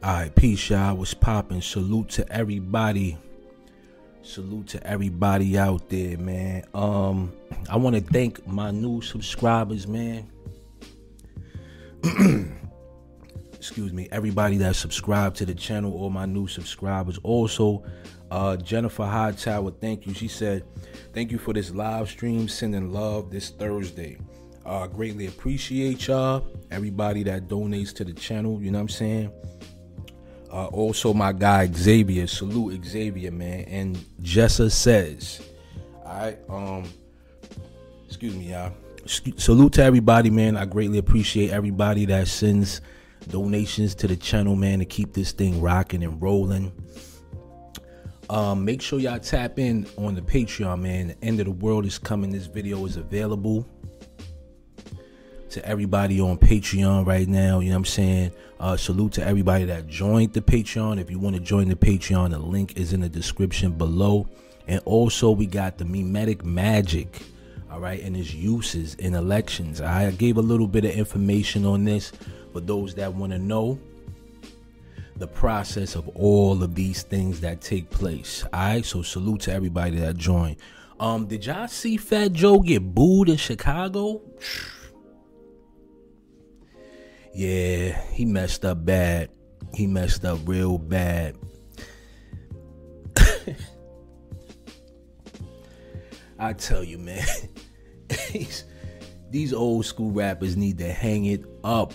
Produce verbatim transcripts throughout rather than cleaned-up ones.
Alright, peace, y'all. What's poppin'? Salute to everybody. Salute to everybody out there, man. Um, I want to thank my new subscribers, man. Excuse me, everybody that subscribed to the channel, all my new subscribers. Also, uh, Jennifer Hightower, thank you. She said, thank you for this live stream, sending love this Thursday. Uh, greatly appreciate y'all. Everybody that donates to the channel, you know what I'm saying? Uh, also, my guy Xavier, salute Xavier, man. And Jessa says, all right, um, excuse me, y'all. Salute to everybody, man. I greatly appreciate everybody that sends donations to the channel, man, to keep this thing rocking and rolling. Um, make sure y'all tap in on the Patreon, man. The end of the world is coming. This video is available to everybody on Patreon right now. You know what I'm saying? Uh, salute to everybody that joined the Patreon. If you want to join the Patreon, the link is in the description below. And also, we got the mimetic magic, all right, and its uses in elections. I gave a little bit of information on this for those that want to know the process of all of these things that take place. All right, so salute to everybody that joined. Um, did y'all see Fat Joe get booed in Chicago? Yeah, he messed up bad. He messed up real bad. I tell you, man, these, these old school rappers need to hang it up.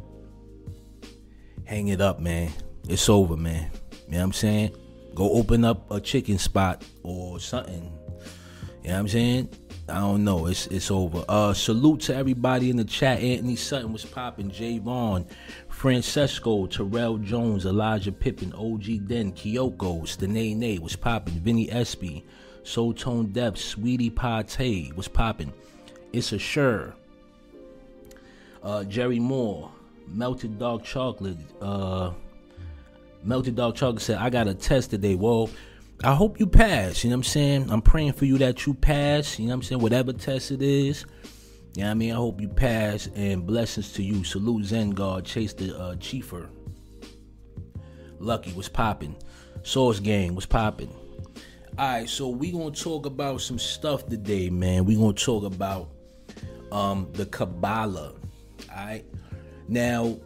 Hang it up, man. It's over, man. You know what I'm saying? Go open up a chicken spot or something. You know what I'm saying? I don't know. It's it's over. Uh, salute to everybody in the chat. Anthony Sutton was popping. Jay Vaughn, Francesco, Terrell Jones, Elijah Pippin, O G Den, Kyoko, Stanae Nay was popping. Vinny Espy, Soul Tone Depth, Sweetie Pate was popping. It's a sure. Uh, Jerry Moore, Melted Dark Chocolate. Uh, Melted Dark Chocolate said, I got a test today. Well, I hope you pass, you know what I'm saying? I'm praying for you that you pass, you know what I'm saying? Whatever test it is, you know what I mean? I hope you pass, and blessings to you. Salute Zen God, Chase the uh, Chiefer. Lucky was popping. Source Gang was popping. Alright, so we gonna talk about some stuff today, man. We gonna talk about um, the Kabbalah, alright? Now,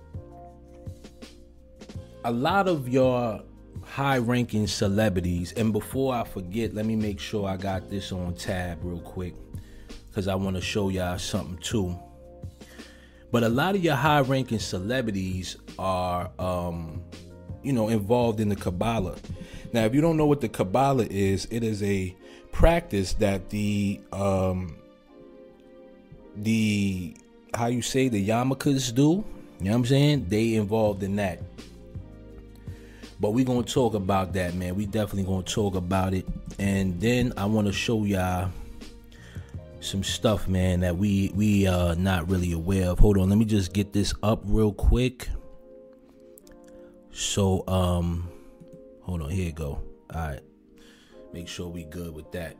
a lot of your high-ranking celebrities, and before I forget, let me make sure I got this on tab real quick, because I want to show y'all something too. But a lot of your high-ranking celebrities are, um, you know, involved in the Kabbalah. Now, if you don't know what the Kabbalah is, it is a practice that the, um, the, how you say, the yarmulkes do. You know what I'm saying? They involved in that. But we're going to talk about that, man. We definitely going to talk about it. And then I want to show y'all some stuff, man, that we we uh not really aware of. Hold on, let me just get this up real quick. So, um, hold on, here you go. All right. Make sure we good with that.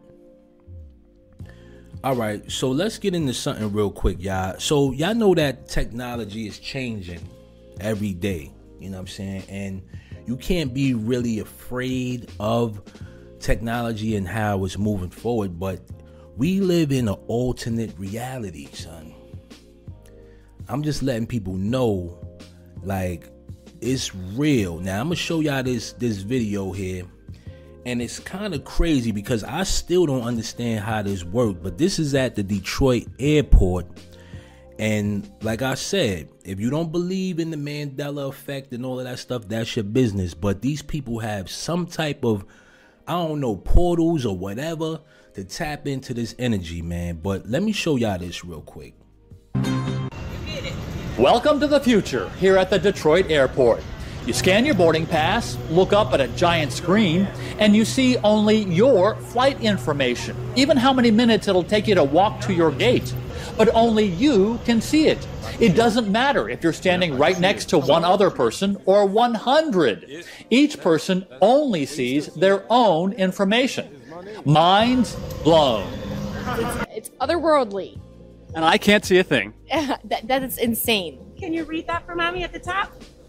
All right, so let's get into something real quick, y'all. So, y'all know that technology is changing every day. You know what I'm saying? And you can't be really afraid of technology and how it's moving forward, but we live in an alternate reality, son. I'm just letting people know, like, it's real. Now, I'm going to show y'all this, this video here, and it's kind of crazy because I still don't understand how this works, but this is at the Detroit airport. And like I said, if you don't believe in the Mandela effect and all of that stuff, that's your business. But these people have some type of, I don't know, portals or whatever to tap into this energy, man. But let me show y'all this real quick. Welcome to the future here at the Detroit airport. You scan your boarding pass, look up at a giant screen, and you see only your flight information, even how many minutes it'll take you to walk to your gate. But only you can see it. It doesn't matter if you're standing right next to one other person or one hundred. Each person only sees their own information. Mind blown. It's, it's otherworldly. And I can't see a thing. that, that is insane. Can you read that for mommy at the top?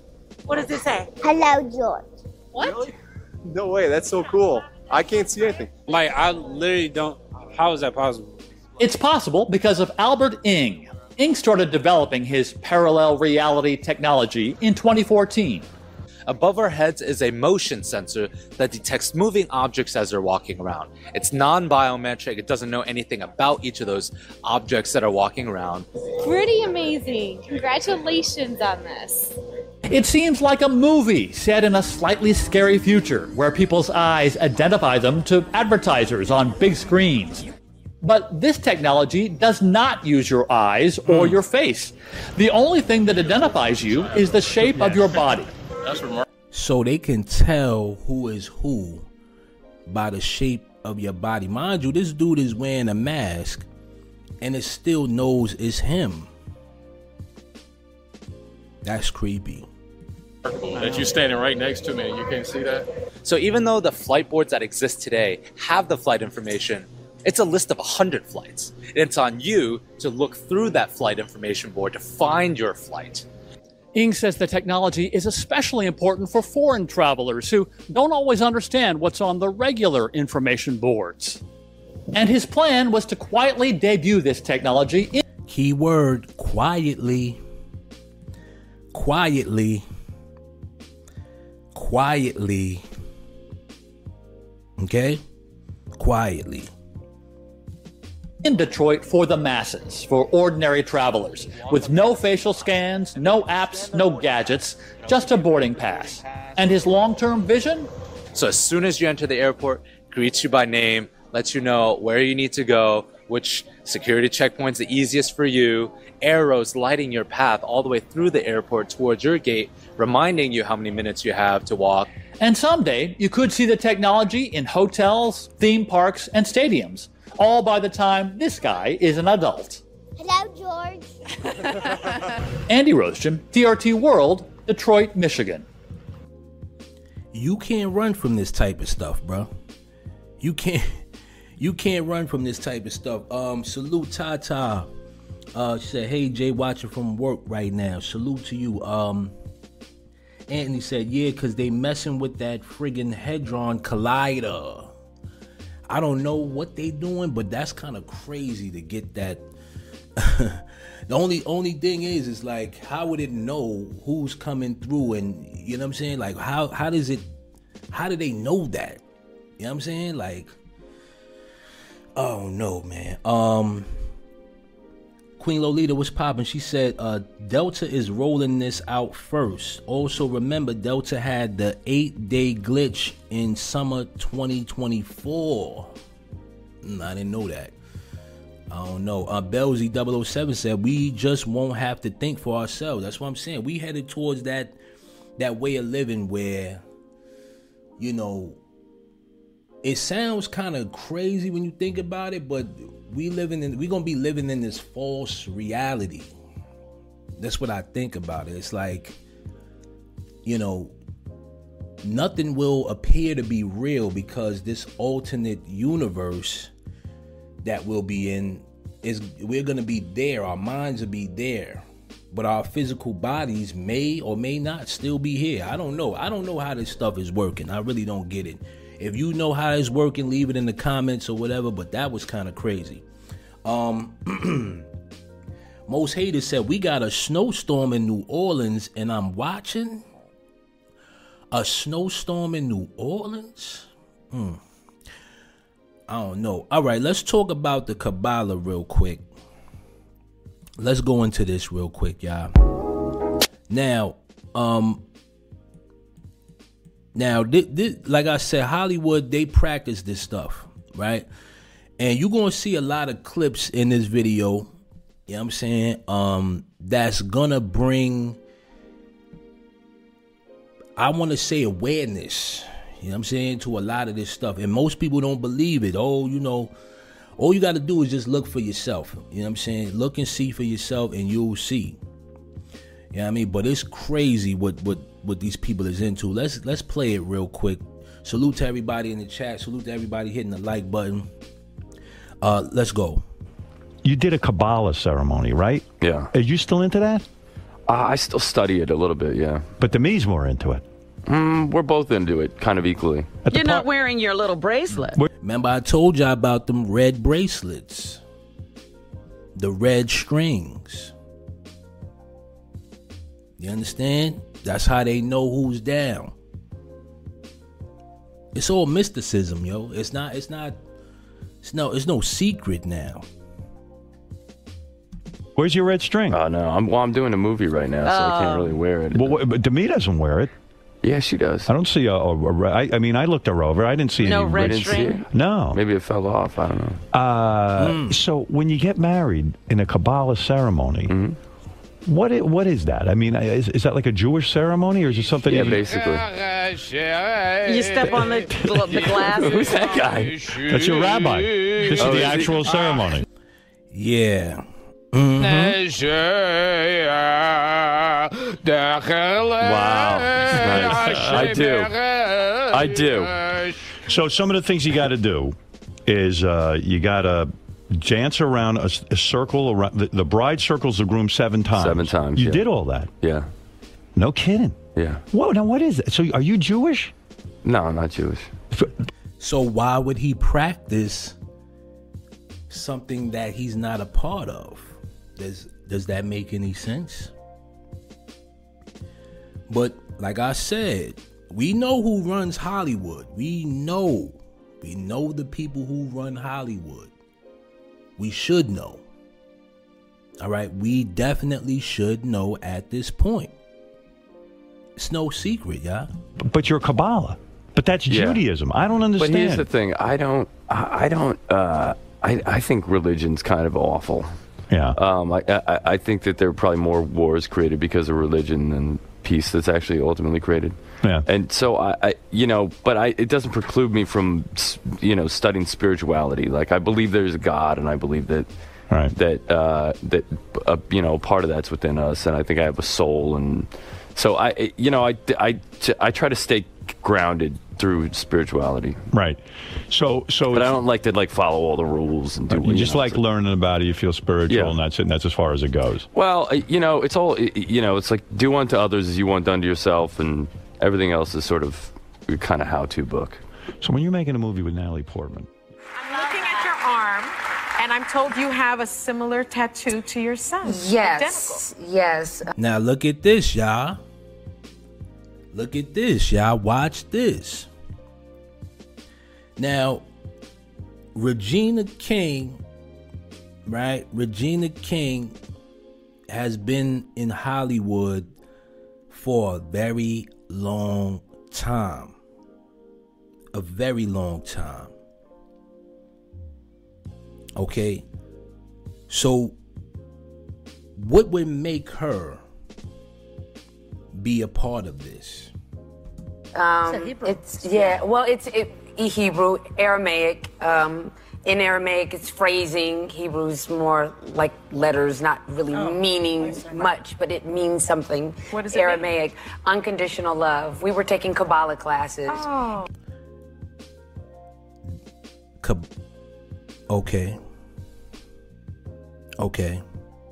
What does it say? Hello, George. What? Really? No way, that's so cool. I can't see anything. Like, I literally don't, how is that possible? It's possible because of Albert Ng. Ng started developing his parallel reality technology in twenty fourteen. Above our heads is a motion sensor that detects moving objects as they're walking around. It's non-biometric. It doesn't know anything about each of those objects that are walking around. Pretty amazing. Congratulations on this. It seems like a movie set in a slightly scary future where people's eyes identify them to advertisers on big screens. But this technology does not use your eyes or your face. The only thing that identifies you is the shape of your body. That's remarkable. So they can tell who is who by the shape of your body. Mind you, this dude is wearing a mask and it still knows it's him. That's creepy. That you're standing right next to me and you can't see that? So even though the flight boards that exist today have the flight information, it's a list of one hundred flights. It's on you to look through that flight information board to find your flight. Ng says the technology is especially important for foreign travelers who don't always understand what's on the regular information boards. And his plan was to quietly debut this technology in Keyword, quietly. Quietly. Quietly. Okay? Quietly. in Detroit for the masses, for ordinary travelers, with no facial scans, no apps, no gadgets, just a boarding pass. And his long-term vision? So as soon as you enter the airport, greets you by name, lets you know where you need to go, which security checkpoint's the easiest for you, arrows lighting your path all the way through the airport towards your gate, reminding you how many minutes you have to walk. And someday, you could see the technology in hotels, theme parks, and stadiums, all by the time this guy is an adult. Hello, George. Andy Roschen, T R T World, Detroit, Michigan. You can't run from this type of stuff, bro. You can't. You can't run from this type of stuff. Um, salute Tata. Uh, she said, "Hey Jay, watching from work right now. Salute to you." Um, Anthony said, "Yeah, cause they messing with that friggin' Hadron Collider. I don't know what they doing, but that's kind of crazy to get that." The only only thing is, is like, how would it know who's coming through, and you know what I'm saying? Like, how how does it? How do they know that? You know what I'm saying? Like, oh no, man. Um, Queen Lolita was popping. She said, uh, Delta is rolling this out first. Also, remember, Delta had the eight-day glitch in summer twenty twenty-four. Mm, I didn't know that. I don't know. Uh, Belzy double oh seven said, we just won't have to think for ourselves. That's what I'm saying. We headed towards that that way of living where, you know, it sounds kind of crazy when you think about it, but we living in we're gonna be living in this false reality. That's what I think about it. It's like, you know, nothing will appear to be real because this alternate universe that we'll be in is we're gonna be there. Our minds will be there, but our physical bodies may or may not still be here. I don't know. I don't know how this stuff is working. I really don't get it. If you know how it's working, leave it in the comments or whatever, but that was kind of crazy. Um, Most Haters said, we got a snowstorm in New Orleans and I'm watching. A snowstorm in New Orleans? Hmm. I don't know. All right, let's talk about the Kabbalah real quick. Let's go into this real quick, y'all. Now, um... Now, this, this, like I said, Hollywood, they practice this stuff, right? And you're going to see a lot of clips in this video, you know what I'm saying, um, that's going to bring, I want to say, awareness, you know what I'm saying, to a lot of this stuff. And most people don't believe it. Oh, you know, all you got to do is just look for yourself. You know what I'm saying? Look and see for yourself and you'll see. You know what I mean? But it's crazy what, what, what these people is into. Let's let's play it real quick. Salute to everybody in the chat. Salute to everybody hitting the like button. Uh, let's go. You did a Kabbalah ceremony, right? Yeah. Are you still into that? Uh, I still study it a little bit, yeah. But Demi's more into it. Mm, we're both into it, kind of equally. You're not wearing your little bracelet. Remember I told y'all about them red bracelets. The red strings. You understand? That's how they know who's down. It's all mysticism, yo. It's not, it's not, it's no, it's no secret now. Where's your red string? Oh, uh, no. I'm, well, I'm doing a movie right now, so uh, I can't really wear it. Well, but Demi doesn't wear it. Yeah, she does. I don't see a, a, a I, I mean, I looked her over. I didn't see no any red red string. No. Maybe it fell off. I don't know. Uh, mm. So when you get married in a Kabbalah ceremony, mm-hmm. what is, what is that? I mean, is, is that like a Jewish ceremony, or is it something? Yeah, you, basically. You step on the, the glass. Who's that guy? That's your rabbi. This oh, is the is actual he? ceremony. Yeah. Mm-hmm. Wow. Nice. I do. I do. So some of the things you got to do is uh, you got to dance around a, a circle around the, the bride circles the groom seven times. Seven times. You yeah. did all that. Yeah. No kidding. Yeah. Whoa. Now what is that? So are you Jewish? No, I'm not Jewish. So why would he practice something that he's not a part of? Does does that make any sense? But like I said, we know who runs Hollywood. We know. We know the people who run Hollywood. We should know. All right? We definitely should know at this point. It's no secret, y'all. But you're Kabbalah. But that's yeah. Judaism. I don't understand. But here's the thing. I don't, I, I don't, uh, I, I think religion's kind of awful. Yeah. Um, I, I, I think that there are probably more wars created because of religion than peace that's actually ultimately created. Yeah. And so I, I you know, but I, it doesn't preclude me from, you know, studying spirituality. Like I believe there's a God, and I believe that, right. that, uh, that, uh, you know, part of that's within us, and I think I have a soul, and so I, you know, I, I, I try to stay grounded through spirituality. Right. So, so, but I don't like to like follow all the rules and do. You, you just know, like so. learning about it. You feel spiritual, yeah. and that's it. And that's as far as it goes. Well, you know, it's all you know. It's like do unto others as you want done to yourself, and everything else is sort of a kind of how-to book. So when you're making a movie with Natalie Portman, I'm looking at your arm, and I'm told you have a similar tattoo to your son. Yes. Identical. Yes. Now look at this, y'all. Look at this, y'all. Watch this. Now, Regina King, right? Regina King has been in Hollywood for a very long time. A very long time. Okay? So, what would make her be a part of this? Um, it's yeah. Well, it's it, Hebrew, Aramaic. Um, in Aramaic, it's phrasing. Hebrew's more like letters, not really oh, meaning much, but it means something. What is it? Aramaic, mean? Unconditional love. We were taking Kabbalah classes. Oh. Kab- okay. Okay.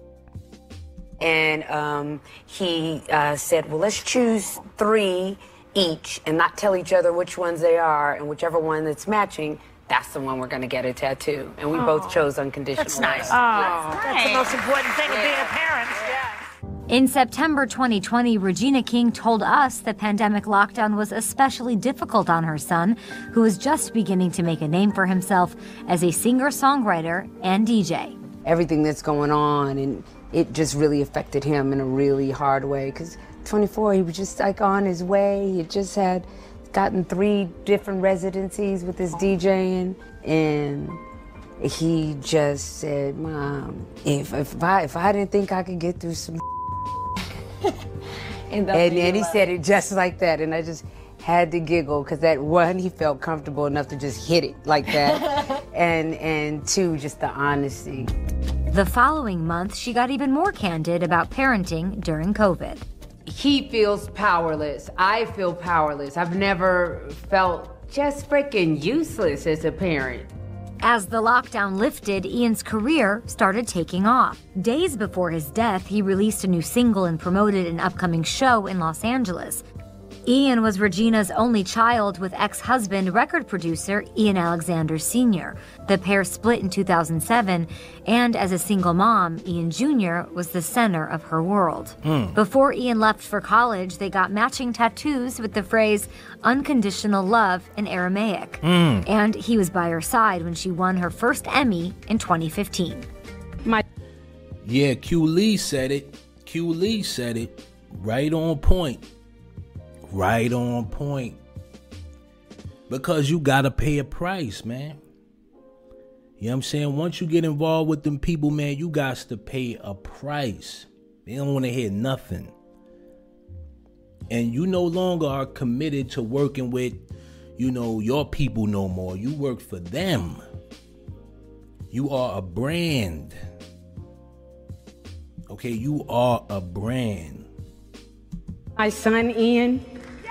And um, he uh, said, well, let's choose three each and not tell each other which ones they are, and whichever one that's matching, that's the one we're going to get a tattoo. And we oh. both chose unconditional. That's nice. Love. Oh, that's, that's the most important thing yeah. of being a parent. Yeah. In September twenty twenty, Regina King told us the pandemic lockdown was especially difficult on her son, who was just beginning to make a name for himself as a singer-songwriter and D J. Everything that's going on, and it just really affected him in a really hard way, because twenty-four, he was just like on his way. He just had gotten three different residencies with his DJing, and he just said, Mom, if if I if I didn't think I could get through some and, and, and he said it just like that, and I just had to giggle, because that one, he felt comfortable enough to just hit it like that, and and two, just the honesty. The following month, she got even more candid about parenting during COVID. He feels powerless. I feel powerless. I've never felt just freaking useless as a parent. As the lockdown lifted, Ian's career started taking off. Days before his death, he released a new single and promoted an upcoming show in Los Angeles. Ian was Regina's only child with ex-husband, record producer Ian Alexander Senior The pair split in two thousand seven, and as a single mom, Ian Junior was the center of her world. Mm. Before Ian left for college, they got matching tattoos with the phrase unconditional love in Aramaic. Mm. And he was by her side when she won her first Emmy in twenty fifteen. My- yeah, Q Lee said it. Q Lee said it. Right on point. Right on point. Because you gotta pay a price, man. You know what I'm saying? Once you get involved with them people, man, you got to pay a price. They don't want to hear nothing. And you no longer are committed to working with, you know, your people no more. You work for them. You are a brand. Okay, you are a brand. My son, Ian.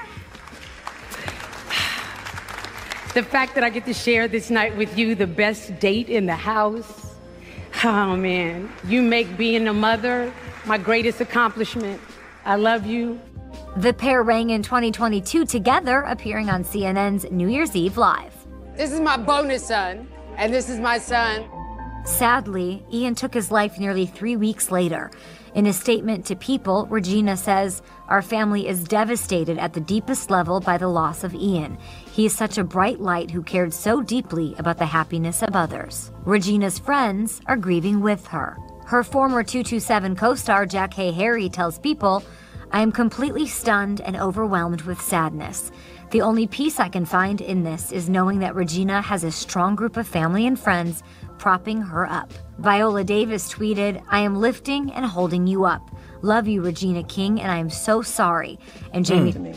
The fact that I get to share this night with you, the best date in the house. Oh, man. You make being a mother my greatest accomplishment. I love you. The pair rang in twenty twenty-two together, appearing on C N N's New Year's Eve Live. This is my bonus son, and this is my son. Sadly, Ian took his life nearly three weeks later. In a statement to People, Regina says, "Our family is devastated at the deepest level by the loss of Ian. He is such a bright light who cared so deeply about the happiness of others." Regina's friends are grieving with her. Her former two two seven co-star Jackée Harry tells People, "I am completely stunned and overwhelmed with sadness. The only peace I can find in this is knowing that Regina has a strong group of family and friends propping her up." Viola Davis tweeted, "I am lifting and holding you up. Love you, Regina King, and I am so sorry." And Jamie... Mm.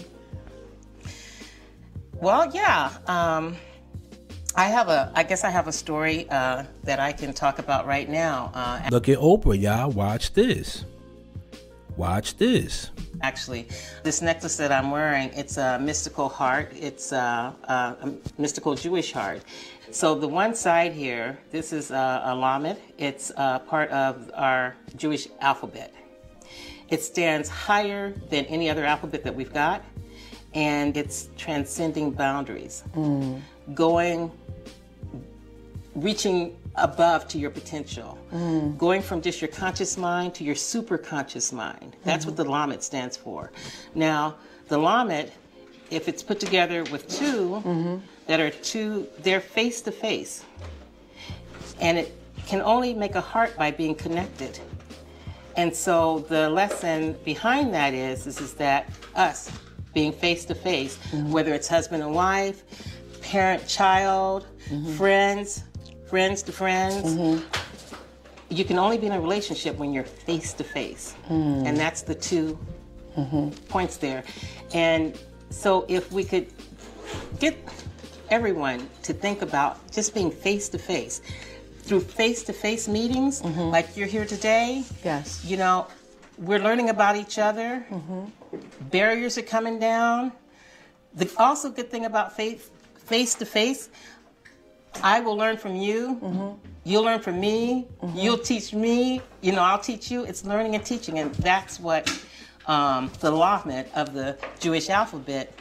Well, yeah. Um, I have a, I guess I have a story uh, that I can talk about right now. Uh, Look at Oprah, y'all. Watch this. Watch this. Actually, this necklace that I'm wearing, it's a mystical heart. It's a, a, a mystical Jewish heart. So the one side here, this is a, a lamed. It's a part of our Jewish alphabet. It stands higher than any other alphabet that we've got, and it's transcending boundaries, mm. going, reaching above to your potential, mm. going from just your conscious mind to your super conscious mind. That's mm-hmm. what the lamed stands for. Now, the lamed, if it's put together with two mm-hmm. that are two, they're face to face. And it can only make a heart by being connected. And so the lesson behind that is, is, is that us being face to face, whether it's husband and wife, parent, child, mm-hmm. friends, friends to friends, mm-hmm. you can only be in a relationship when you're face to face. And that's the two mm-hmm. points there. And so if we could get everyone to think about just being face to face, through face-to-face meetings, mm-hmm. like you're here today, yes, you know, we're learning about each other. Mm-hmm. Barriers are coming down. The also good thing about face, face-to-face, I will learn from you. Mm-hmm. You'll learn from me. Mm-hmm. You'll teach me. You know, I'll teach you. It's learning and teaching, and that's what um, the lamed of the Jewish alphabet.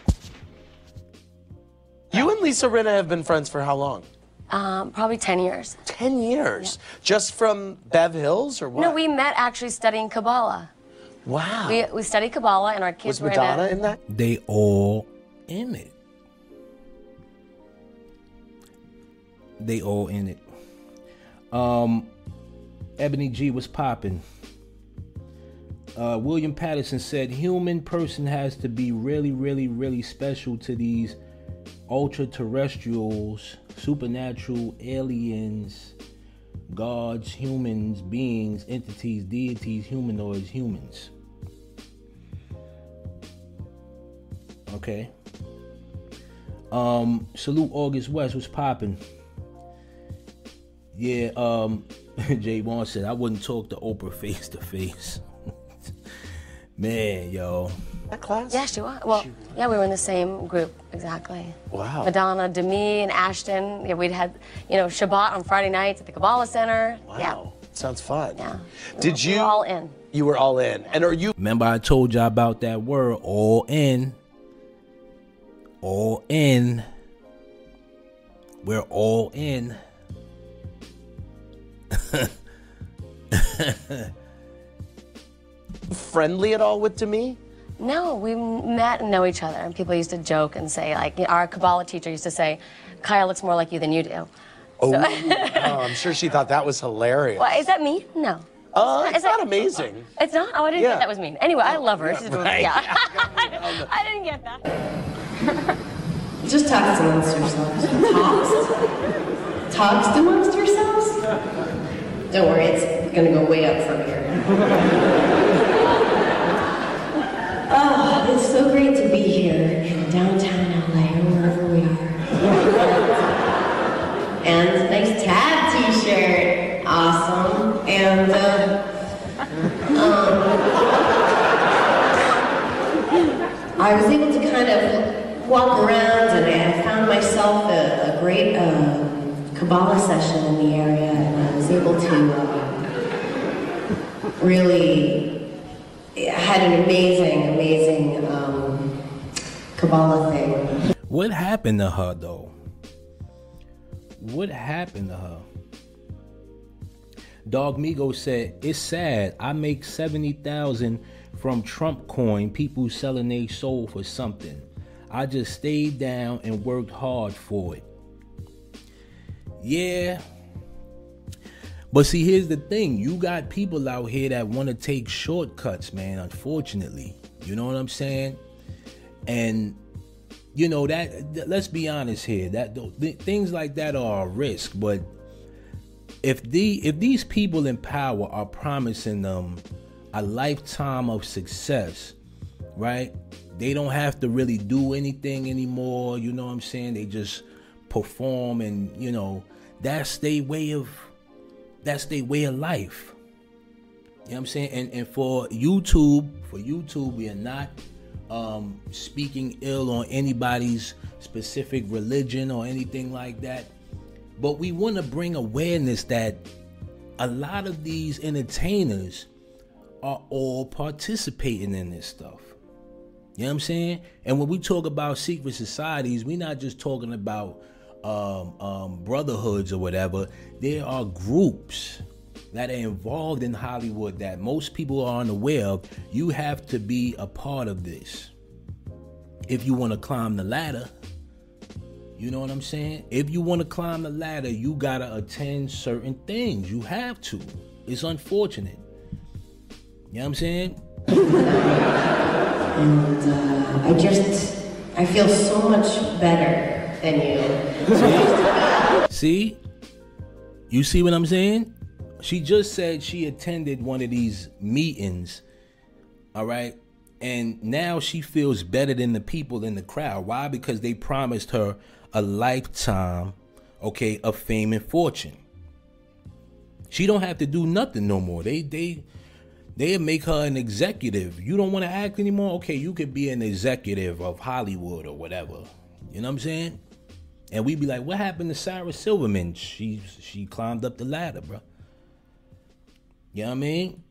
You and Lisa Rinna have been friends for how long? Um, probably ten years. ten years? Yeah. Just from Bev Hills or what? No, we met actually studying Kabbalah. Wow. We, we studied Kabbalah and our kids Was were Madonna in, a, in that? They all in it. They all in it. Um, Ebony G was popping. Uh, William Patterson said, human person has to be really, really, really special to these ultra-terrestrials, supernatural aliens, gods, humans, beings, entities, deities, humanoids, humans. Okay. Um, salute August West was popping. Yeah, um, Jay Vaughn said, I wouldn't talk to Oprah face to face. Man, yo. That class? Yeah, she was. Well, yeah, we were in the same group, exactly. Wow. Madonna, Demi, and Ashton. Yeah, we'd had, you know, Shabbat on Friday nights at the Kabbalah Center. Wow. Yeah. Sounds fun. Yeah. Did We you? were all in. You were all in. And are you? Remember I told y'all about that word, all in. All in. We're all in. Friendly at all with Demi? No, we met and know each other, and people used to joke and say, like, our Kabbalah teacher used to say, Kaya looks more like you than you do. Oh, So- oh, I'm sure she thought that was hilarious. Well, is that mean? No. Uh, Is it's that- not amazing. It's not? Oh, I didn't Yeah. think that was mean. Anyway, I love her. Yeah, She's right. yeah. I didn't get that. Just talk amongst yourselves. Talks? Talks amongst yourselves? Don't worry, it's gonna go way up from here. Oh, it's so great to be here in downtown L A or wherever we are. And a nice tab t-shirt. Awesome. And, uh, um, I was able to kind of walk around and I found myself a, a great uh, Kabbalah session in the area, and I was able to uh, really I had an amazing, amazing um, Kabbalah thing. What happened to her though? What happened to her? Dog Migo said, it's sad. I make seventy thousand from Trump coin, people selling their soul for something. I just stayed down and worked hard for it. Yeah. But see, here's the thing. You got people out here that want to take shortcuts, man, unfortunately. You know what I'm saying? And, you know, that, th- let's be honest here. That th- things like that are a risk. But if the if these people in power are promising them a lifetime of success, right? They don't have to really do anything anymore. You know what I'm saying? They just perform, and, you know, that's their way of that's their way of life. You know what I'm saying? And and for YouTube, for YouTube, we are not um, speaking ill on anybody's specific religion or anything like that. But we want to bring awareness that a lot of these entertainers are all participating in this stuff. You know what I'm saying? And when we talk about secret societies, we're not just talking about um, um, brotherhoods or whatever. There are groups that are involved in Hollywood that most people are unaware of. You have to be a part of this if you want to climb the ladder. You know what I'm saying? If you want to climb the ladder, you got to attend certain things. You have to. It's unfortunate. You know what I'm saying? And uh, I just, I feel so much better than you. See? You see what I'm saying? She just said she attended one of these meetings, all right? And now she feels better than the people in the crowd. Why? Because they promised her a lifetime, okay, of fame and fortune. She don't have to do nothing no more. They they they'll make her an executive. You don't want to act anymore? Okay, you could be an executive of Hollywood or whatever. You know what I'm saying? And we'd be like, what happened to Sarah Silverman? She she climbed up the ladder, bro. You know what I mean?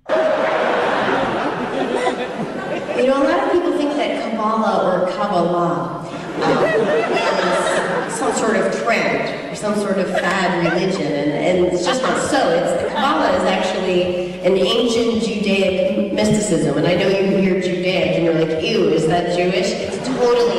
You know, a lot of people think that Kabbalah or Kabbalah um, is some sort of trend or some sort of fad religion, and, and it's just not so. It's the Kabbalah is actually an ancient Judaic mysticism, and I know you hear Judaic and you're like, ew, is that Jewish? It's totally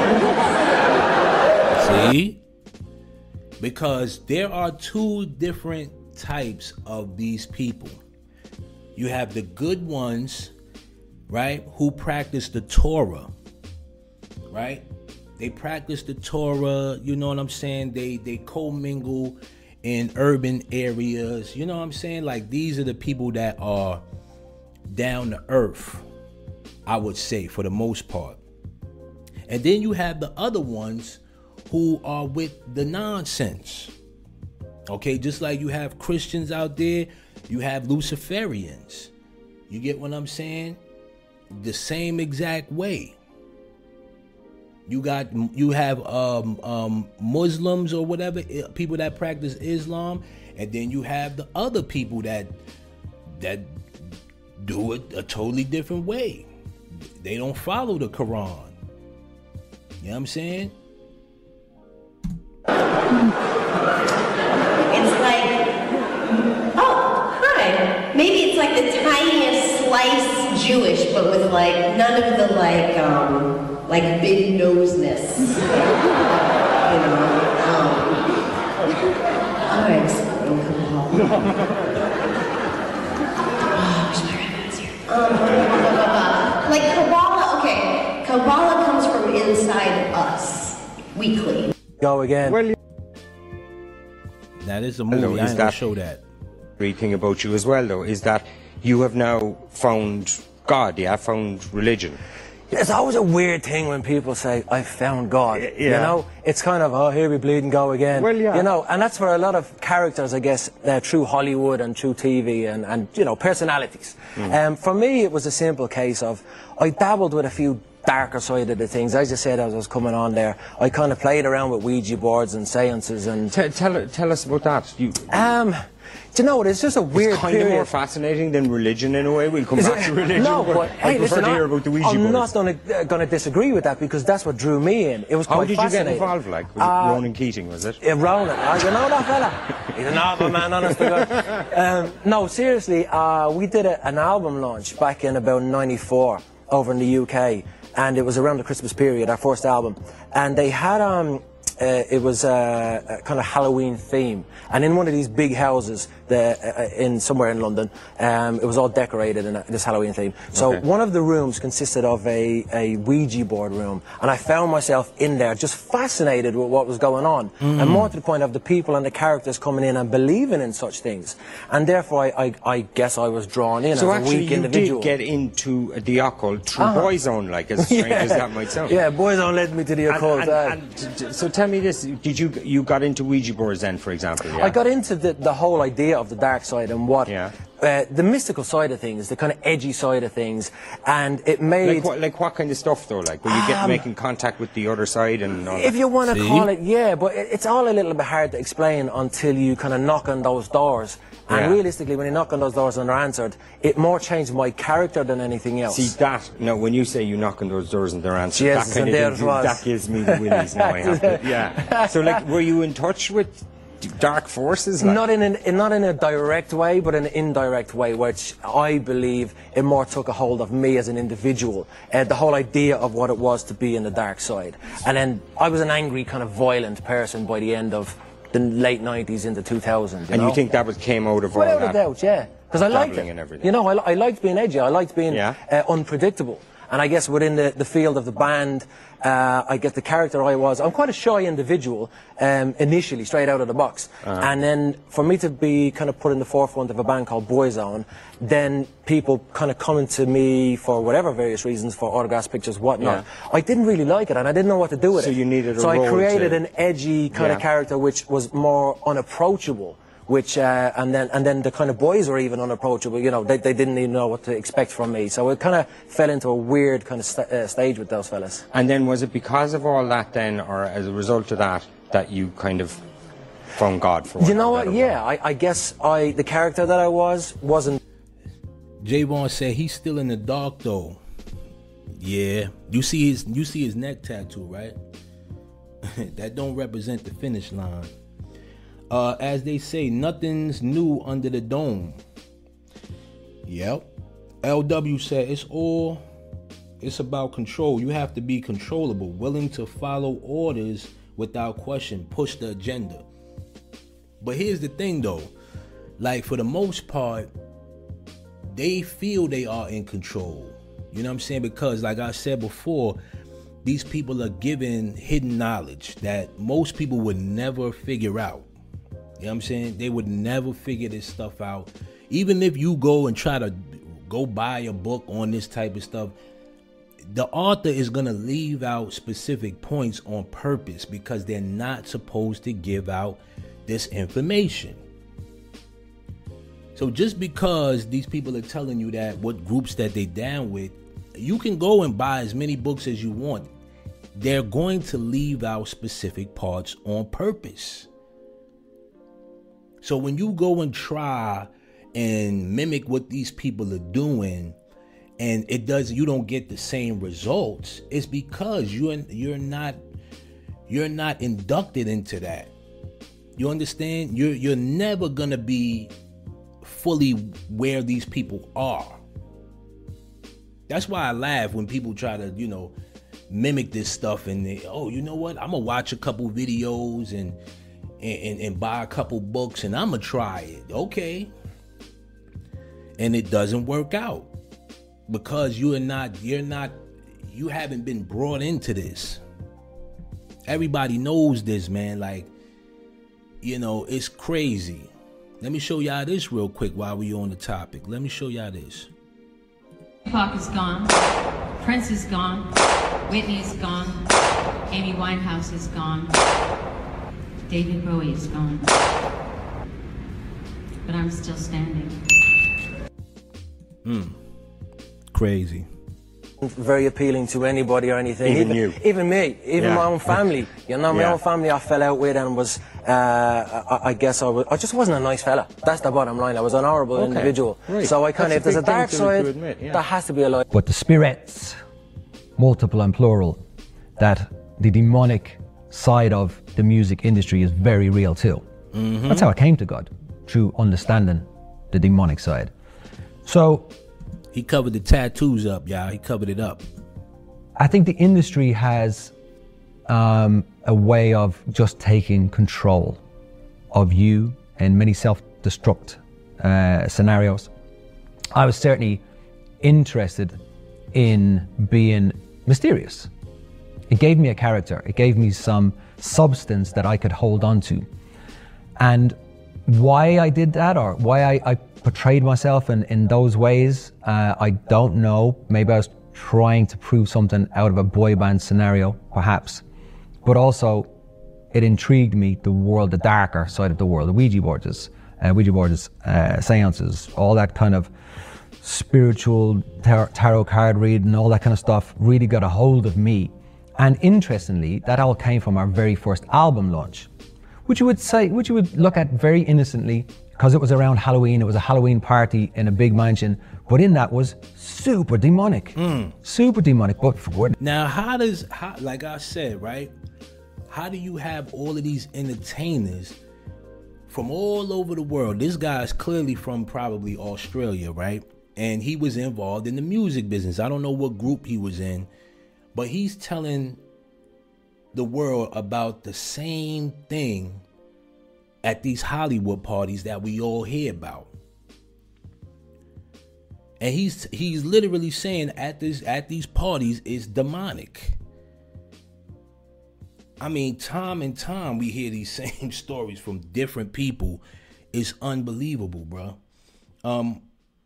not Jewish. See? Because there are two different types of these people. You have the good ones, right, who practice the Torah, right? They practice the Torah, you know what I'm saying? They they commingle in urban areas, you know what I'm saying? Like, these are the people that are down to earth, I would say, for the most part. And then you have the other ones who are with the nonsense. Okay, just like you have Christians out there, you have Luciferians. You get what I'm saying? the same exact way. You got you have um, um, Muslims or whatever, people that practice Islam, and then you have the other people that that do it a totally different way. They don't follow the Quran. You know what I'm saying? It's like, oh, hi. Maybe it's like the tiniest slice Jewish, but with like none of the like, um, like big noseness. You know. Um, all right. Um, like Kabbalah, okay. Kabbalah comes from inside us, weekly. Go again. Well, that is a movie. Hello, I is ain't gonna that show that. Great thing about you as well, though, is that you have now found God. Yeah, found religion. It's always a weird thing when people say, I found God. Yeah. You know, it's kind of, oh, here we bleed and go again. Well, yeah. You know, and that's where a lot of characters, I guess, uh, through Hollywood and through T V and, and you know, personalities. Mm. Um, for me, it was a simple case of, I dabbled with a few darker side of the things. As I said, as I was coming on there, I kind of played around with Ouija boards and seances and... Tell, tell, tell us about that. You... Um... Do you know what? It's just a weird It's kind period. of more fascinating than religion in a way. We'll come Is back it? to religion. No, but I hey, prefer listen, to hear I, about the Ouija I'm boards. not going to uh, disagree with that because that's what drew me in. It was How quite did you get fascinating. involved? Like was Uh, it Ronan Keating, was it? Yeah, Ronan. Uh, you know that fella? He's an album man, honest to God. Um, no, seriously, uh, we did a, an album launch back in about ninety-four over in the U K, and it was around the Christmas period, our first album, and they had um. Uh, it was a, a kind of Halloween theme, and in one of these big houses, the, uh, in somewhere in London, um, it was all decorated in a, this Halloween theme. So Okay. one of the rooms consisted of a, a Ouija board room, and I found myself in there, just fascinated with what was going on, Mm. and more to the point of the people and the characters coming in and believing in such things, and therefore I, I, I guess I was drawn in So as a actually, weak you individual. did get into the occult through Uh-huh. Boyzone, like as strange Yeah. as that might sound. Yeah, Boyzone led me to the occult. And, uh, and, and t- t- so tell me this: Did you you got into Ouija boards then, for example? Yeah? I got into the, the whole idea of the dark side and what Yeah. uh, the mystical side of things, the kind of edgy side of things, and it made. Like what, like what kind of stuff though? Like were you get Um, making contact with the other side and all If that? you want to See? call it, yeah, but it, it's all a little bit hard to explain until you kind of knock on those doors. And Yeah. realistically, when you knock on those doors and they're answered, it more changed my character than anything else. See that? No, when you say you knock on those doors and they're answered, Yes, that kind and of there gives, it was. that gives me the willies now. I have to, yeah. So like, were you in touch with dark forces? Like? Not in, an, in not in a direct way, but in an indirect way, which I believe it more took a hold of me as an individual. Uh, the whole idea of what it was to be in the dark side, and then I was an angry, kind of violent person by the end of the late nineties into two thousand. You And know? you think that was came out of all Without that? a doubt, yeah. Because I liked dabbling it. and everything. You know, I, I liked being edgy. I liked being Yeah. uh, unpredictable. And I guess within the, the field of the band, uh, I guess the character I was, I'm quite a shy individual um, initially, straight out of the box. Uh-huh. And then for me to be kind of put in the forefront of a band called Boyzone, then people kind of coming to me for whatever various reasons, for autographs, pictures, whatnot. Yeah. I didn't really like it, and I didn't know what to do with So it. you needed a So I role created to- an edgy kind Yeah. of character which was more unapproachable. Which uh, and then and then the kind of boys were even unapproachable. You know, they they didn't even know what to expect from me. So it kind of fell into a weird kind of st uh, stage with those fellas. And then was it because of all that then, or as a result of that, that you kind of found God for? You know what? Yeah, I, I guess I the character that I was wasn't. Javon said he's still in the dark though. Yeah, you see his you see his neck tattoo, right? That don't represent the finish line. Uh, as they say, nothing's new under the dome. Yep. L W said it's all it's about control. You have to be controllable, willing to follow orders without question, push the agenda. But here's the thing though, like for the most part, they feel they are in control. You know what I'm saying? Because like I said before, these people are given hidden knowledge that most people would never figure out. You know what I'm saying? They would never figure this stuff out. Even if you go and try to go buy a book on this type of stuff, the author is going to leave out specific points on purpose because they're not supposed to give out this information. So just because these people are telling you that what groups that they down with, you can go and buy as many books as you want. They're going to leave out specific parts on purpose. So when you go and try and mimic what these people are doing, and it does, you don't get the same results, it's because you're you're not you're not inducted into that. You understand? You're you're never gonna be fully where these people are. That's why I laugh when people try to, you know, mimic this stuff and they, oh, you know what? I'm gonna watch a couple videos and and, and buy a couple books and I'm gonna try it. Okay. And it doesn't work out because you are not, you're not, you haven't been brought into this. Everybody knows this, man. Like, you know, it's crazy. Let me show y'all this real quick while we on the topic. Let me show y'all this. Tupac is gone. Prince is gone. Whitney is gone. Amy Winehouse is gone. David Bowie is gone. But I'm still standing. Hmm. Crazy. Very appealing to anybody or anything. Even you. Even me. Even Yeah. my own family. You know, my Yeah. own family I fell out with and was, uh, I, I guess I, was, I just wasn't a nice fella. That's the bottom line. I was an horrible Okay. individual. Right. So I kind of, if That's there's a a big dark thing to- side, to admit, yeah. there has to be a light. But the spirits, multiple and plural, that the demonic side of the music industry is very real too. Mm-hmm. That's how I came to God, through understanding the demonic side. So he covered the tattoos up, y'all. He covered it up. I think the industry has um, a way of just taking control of you in many self-destruct uh, scenarios. I was certainly interested in being mysterious. It gave me a character. It gave me some substance that I could hold on to. And why I did that, or why I, I portrayed myself in, in those ways, uh, I don't know. Maybe I was trying to prove something out of a boy band scenario, perhaps. But also, it intrigued me, the world, the darker side of the world, the Ouija boards, uh, Ouija boards, uh, seances, all that kind of spiritual tar- tarot card reading, all that kind of stuff really got a hold of me. And interestingly, that all came from our very first album launch, which you would say, which you would look at very innocently, because it was around Halloween. It was a Halloween party in a big mansion, but in that was super demonic, Mm. super demonic. But for Now, how does, how, like I said, right? How do you have all of these entertainers from all over the world? This guy's clearly from probably Australia, right? And he was involved in the music business. I don't know what group he was in, but he's telling the world about the same thing at these Hollywood parties that we all hear about. And he's he's literally saying at this at these parties it's demonic. I mean, time and time we hear these same stories from different people. It's unbelievable, bro. Um,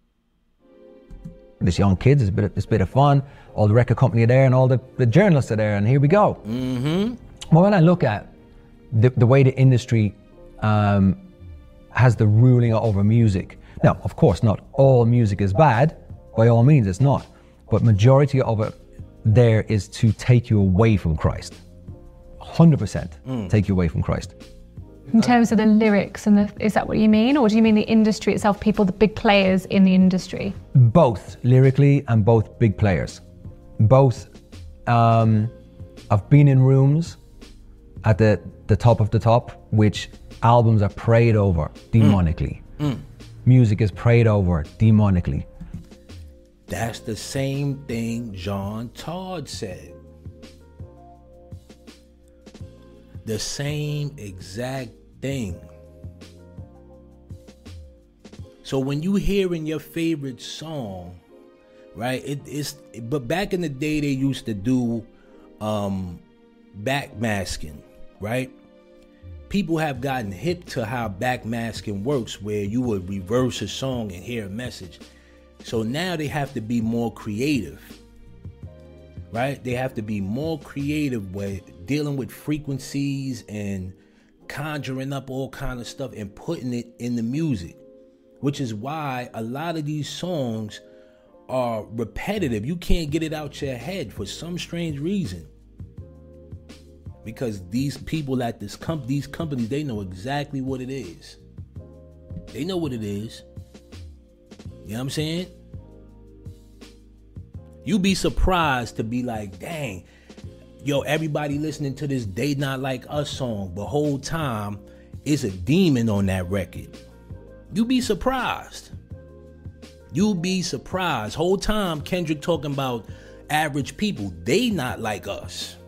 this young kids, it's a bit of, it's a bit of fun. All the record company are there, and all the, the journalists are there, and here we go. Mm-hmm. Well, when I look at the, the way the industry um, has the ruling over music, now, of course, not all music is bad. By all means, it's not. But majority of it there is to take you away from Christ. one hundred percent Mm. take you away from Christ. In terms of the lyrics, and the, is that what you mean? Or do you mean the industry itself, people, the big players in the industry? Both lyrically and both big players. Both. Um, I've been in rooms at the, the top of the top, which albums are prayed over demonically. Mm. Music is prayed over demonically. That's the same thing John Todd said. The same exact thing. So when you hearing your favorite song, right? It, it's but back in the day they used to do um, backmasking, right? People have gotten hip to how backmasking works, where you would reverse a song and hear a message. So now they have to be more creative, right? They have to be more creative with dealing with frequencies and conjuring up all kind of stuff and putting it in the music, which is why a lot of these songs are repetitive. You can't get it out your head for some strange reason. Because these people at this comp- these companies, they know exactly what it is. They know what it is. You know what I'm saying? You be surprised to be like, dang, yo, everybody listening to this They Not Like Us song, the whole time is a demon on that record. You be surprised. You be surprised. Whole time Kendrick talking about average people. They not like us.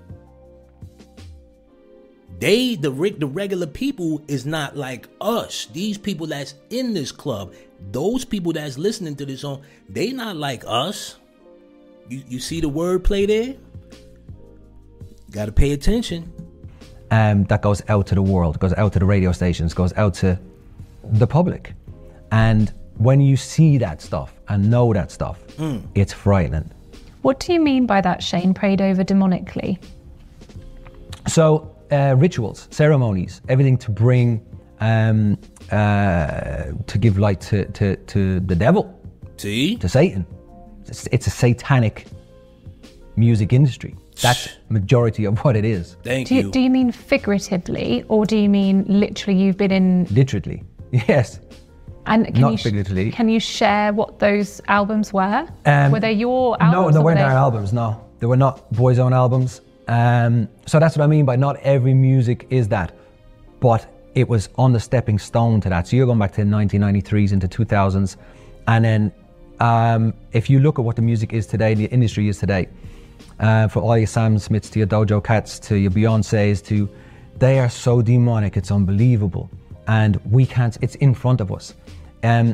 They, the the regular people, is not like us. These people that's in this club, those people that's listening to this song, they not like us. You you see the wordplay there? Got to pay attention. Um, that goes out to the world, goes out to the radio stations, goes out to the public. And when you see that stuff and know that stuff, mm. it's frightening. What do you mean by that, Shane? Prayed over demonically? So, uh, rituals, ceremonies, everything to bring, um, uh, to give light to, to, to the devil. See? To Satan. It's, it's a satanic music industry. That's majority of what it is. Thank do you. Do you mean figuratively, or do you mean literally you've been in... Literally, yes. And can Not you sh- figuratively. Can you share what those albums were? Um, were they your No, albums? they or weren't were our albums, no. They were not Boys Own albums. Um, so that's what I mean by not every music is that. But it was on the stepping stone to that. So you're going back to nineteen ninety-threes into two thousands. And then um, if you look at what the music is today, the industry is today, uh, for all your Sam Smiths to your Dojo Cats to your Beyoncés to, they are so demonic, it's unbelievable. And we can't, it's in front of us. Um,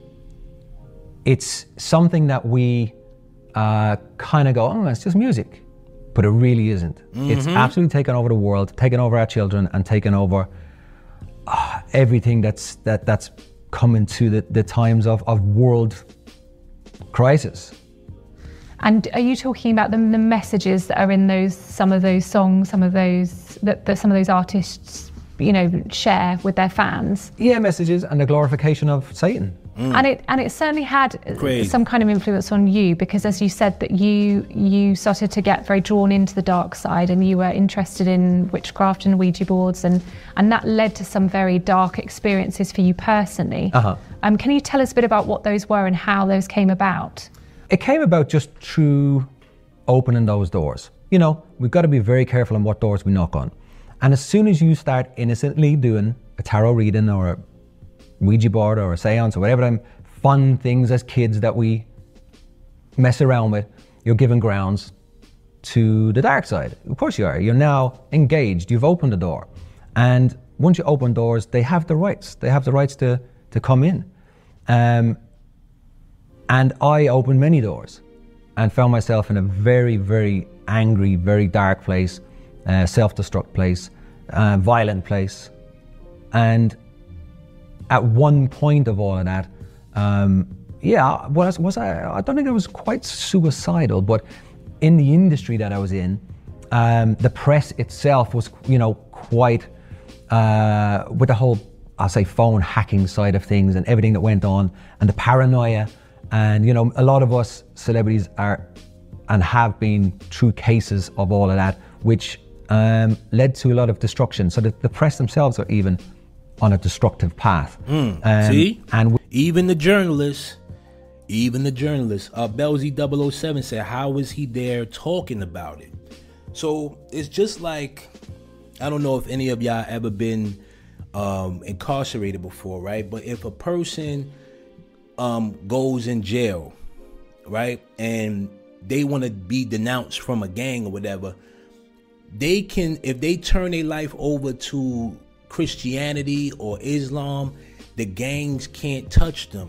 it's something that we uh, kind of go, oh, it's just music. But it really isn't. Mm-hmm. It's absolutely taken over the world, taken over our children, and taken over uh, everything that's that that's coming to the, the times of, of world crisis. And are you talking about the, the messages that are in those, some of those songs, some of those that, that some of those artists, you know, share with their fans? Yeah, messages and the glorification of Satan. Mm. And it and it certainly had Crazy. some kind of influence on you, because as you said that you you started to get very drawn into the dark side, and you were interested in witchcraft and Ouija boards, and and that led to some very dark experiences for you personally. Uh-huh. Um, can you tell us a bit about what those were and how those came about? It came about just through opening those doors. You know, we've got to be very careful on what doors we knock on. And as soon as you start innocently doing a tarot reading or a Ouija board or a seance or whatever them fun things as kids that we mess around with, you're giving grounds to the dark side. Of course you are. You're now engaged. You've opened the door. And once you open doors, they have the rights. They have the rights to, to come in. Um, and I opened many doors and found myself in a very, very angry, very dark place, uh, self-destruct place, uh, violent place. And at one point of all of that, um, yeah, was was I? I don't think I was quite suicidal, but in the industry that I was in, um, the press itself was, you know, quite uh, with the whole, I'll say, phone hacking side of things and everything that went on, and the paranoia, and you know, a lot of us celebrities are and have been through cases of all of that, which um, led to a lot of destruction. So the, the press themselves are even on a destructive path. Mm. Um, See? And we- even the journalists, even the journalists, uh, Belzy double oh seven said, how was he there talking about it? So it's just like, I don't know if any of y'all ever been um, incarcerated before, right? But if a person um, goes in jail, right, and they want to be denounced from a gang or whatever, they can, if they turn their life over to Christianity or Islam, the gangs can't touch them.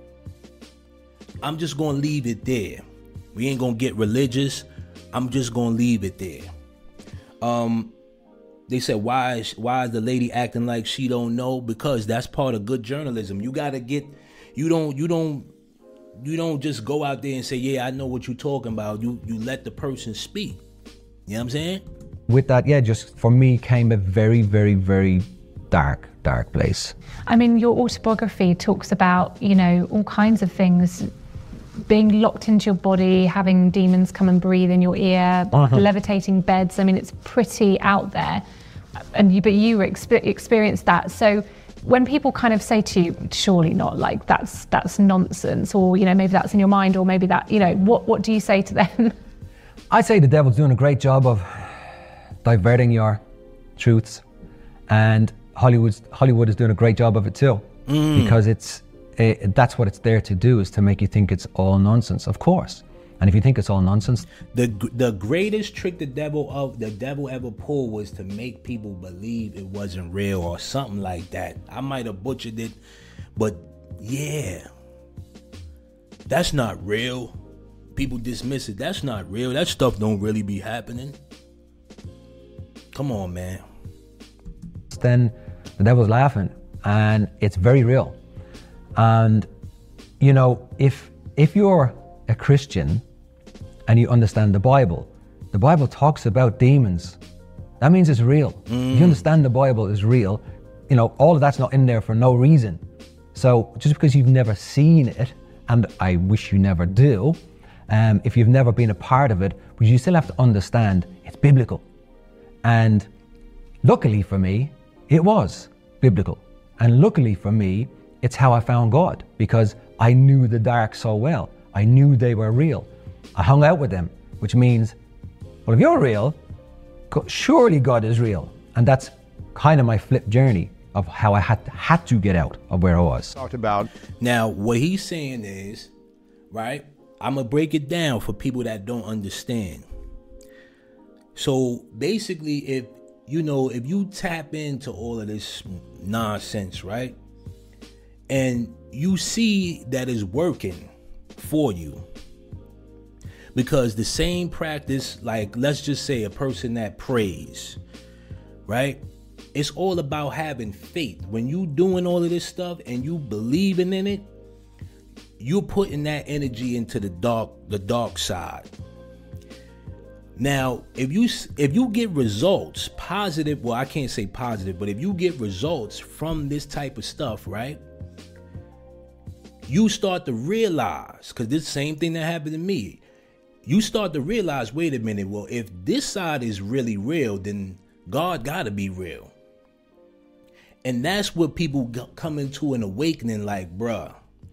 I'm just gonna leave it there. We ain't gonna get religious. I'm just gonna leave it there. Um, they said, why is why is the lady acting like she don't know? Because that's part of good journalism. You gotta get, you don't, you don't, you don't just go out there and say, yeah, I know what you're talking about. You you let the person speak. You know what I'm saying? with that, yeah, just for me came a very, very, very dark, dark place. I mean, your autobiography talks about, you know, all kinds of things being locked into your body, having demons come and breathe in your ear, Uh-huh. levitating beds. I mean, it's pretty out there. And you, but you exp- experienced that. So when people kind of say to you, surely not, like that's that's nonsense, or you know, maybe that's in your mind, or maybe that, you know, what what do you say to them? I'd say the devil's doing a great job of diverting your truths, and Hollywood's Hollywood is doing a great job of it too, Mm. because it's it, that's what it's there to do, is to make you think it's all nonsense, of course. And if you think it's all nonsense, The the greatest trick the devil of the devil ever pulled was to make people believe it wasn't real or something like that. I might have butchered it, but yeah, that's not real. People dismiss it. That's not real. That stuff don't really be happening. Come on, man. then the devil's laughing, and it's very real. And you know, if if you're a Christian and you understand the Bible, the Bible talks about demons. That means it's real. Mm. If you understand the Bible is real, you know, all of that's not in there for no reason. So just because you've never seen it, and I wish you never do, um, if you've never been a part of it, but you still have to understand it's biblical. And luckily for me, it was biblical. And luckily for me, it's how I found God, because I knew the dark so well. I knew they were real. I hung out with them, which means, well, if you're real, surely God is real. And that's kind of my flip journey of how I had to, had to get out of where I was. Talked about. Now, what he's saying is, right, I'm going to break it down for people that don't understand. So basically, if, you know, if you tap into all of this nonsense, right, and you see that it's working for you, because the same practice, like, let's just say a person that prays, right? It's all about having faith. When you doing all of this stuff and you believing in it, you're putting that energy into the dark, the dark side. Now, if you if you get results, positive, well, I can't say positive, but if you get results from this type of stuff, right? You start to realize, because this same thing that happened to me, you start to realize, wait a minute, well, if this side is really real, then God gotta be real. And that's what people come into an awakening like, bruh,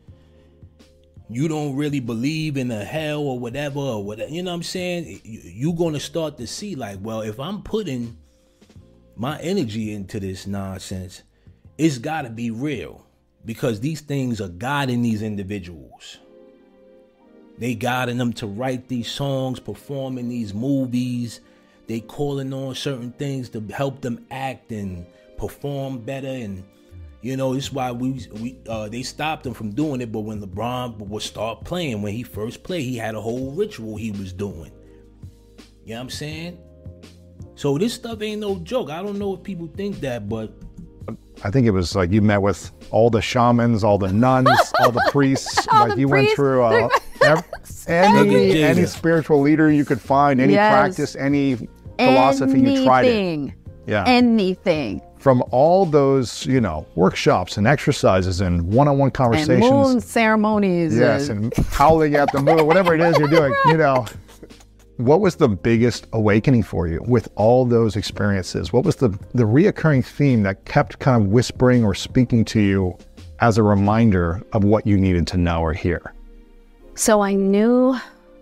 you don't really believe in a hell or whatever, or whatever, you know what I'm saying? You're gonna start to see like, well, if I'm putting my energy into this nonsense, it's gotta be real, because these things are guiding these individuals. They guiding them to write these songs, perform in these movies. They calling on certain things to help them act and perform better. And you know, this is why we we uh, they stopped him from doing it. But when LeBron would start playing, when he first played, he had a whole ritual he was doing. You know what I'm saying? So this stuff ain't no joke. I don't know if people think that, but I think it was like you met with all the shamans, all the nuns, all the priests. All like the you priests. went through uh, ev- any any spiritual leader you could find, any Yes. practice, any philosophy, you tried it. Anything. Yeah. Anything. From all those, you know, workshops and exercises and one-on-one conversations. And moon ceremonies. Yes, and- and howling at the moon, whatever it is you're doing, you know. What was the biggest awakening for you with all those experiences? What was the, the reoccurring theme that kept kind of whispering or speaking to you as a reminder of what you needed to know or hear? So I knew,